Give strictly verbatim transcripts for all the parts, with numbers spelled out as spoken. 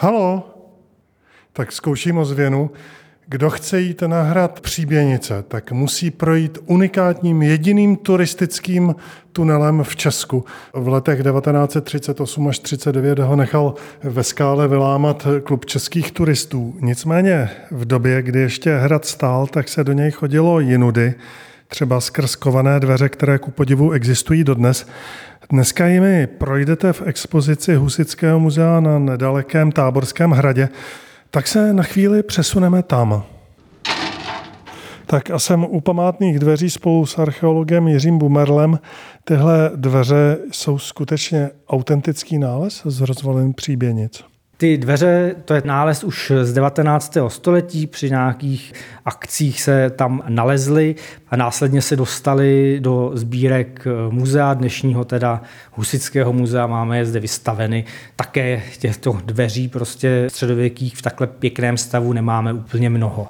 Halo? Tak zkouším ozvěnu. Kdo chce jít na hrad Příběnice, tak musí projít unikátním jediným turistickým tunelem v Česku. V letech devatenáct set třicet osm až třicet devět ho nechal ve skále vylámat klub českých turistů. Nicméně v době, kdy ještě hrad stál, tak se do něj chodilo jinudy, třeba skrz kované dveře, které ku podivu existují dodnes. Dneska jimi projdete v expozici Husitského muzea na nedalekém Táborském hradě, tak se na chvíli přesuneme tam. Tak a jsem u památných dveří spolu s archeologem Jiřím Bumerlem. Tyhle dveře jsou skutečně autentický nález z rozvalin Příběnic. Ty dveře, to je nález už z devatenáctého století, při nějakých akcích se tam nalezly a následně se dostali do sbírek muzea, dnešního teda Husitského muzea, máme je zde vystaveny. Také těchto dveří prostě středověkých v takhle pěkném stavu nemáme úplně mnoho.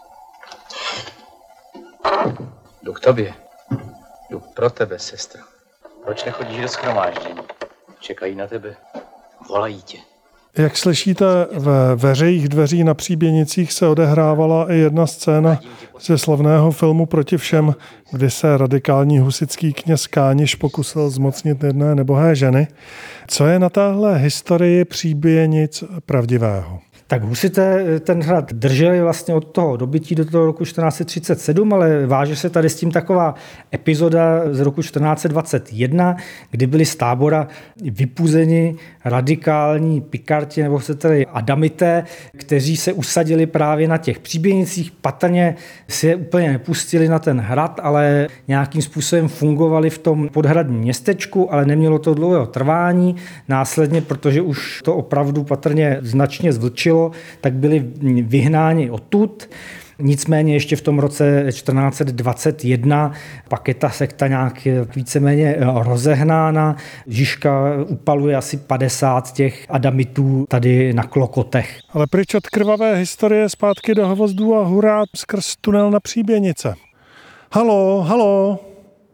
Jdu k tobě. Jdu pro tebe, sestro. Proč nechodíš do shromáždění? Čekají na tebe. Volají tě. Jak slyšíte, ve veřejích dveří na Příběnicích se odehrávala i jedna scéna ze slavného filmu Proti všem, kdy se radikální husitský kněz Kániš pokusil zmocnit jedné nebohé ženy. Co je na téhle historii Příběnic pravdivého? Tak husité ten hrad drželi vlastně od toho dobytí do toho roku čtrnáct set třicet sedm, ale váže se tady s tím taková epizoda z roku čtrnáct set dvacet jedna, kdy byli z Tábora vypuzeni radikální pikarti nebo chcete-li adamité, kteří se usadili právě na těch Příběnicích. Patrně si je úplně nepustili na ten hrad, ale nějakým způsobem fungovali v tom podhradním městečku, ale nemělo to dlouhého trvání. Následně, protože už to opravdu patrně značně zvlčilo, tak byli vyhnáni odtud. Nicméně ještě v tom roce čtrnáct set dvacet jedna pak je ta sekta nějak víceméně rozehnána. Žižka upaluje asi padesát těch adamitů tady na Klokotech. Ale pryč od krvavé historie zpátky do Hvozdů a hurá skrz tunel na Příběnice. Halo, halo.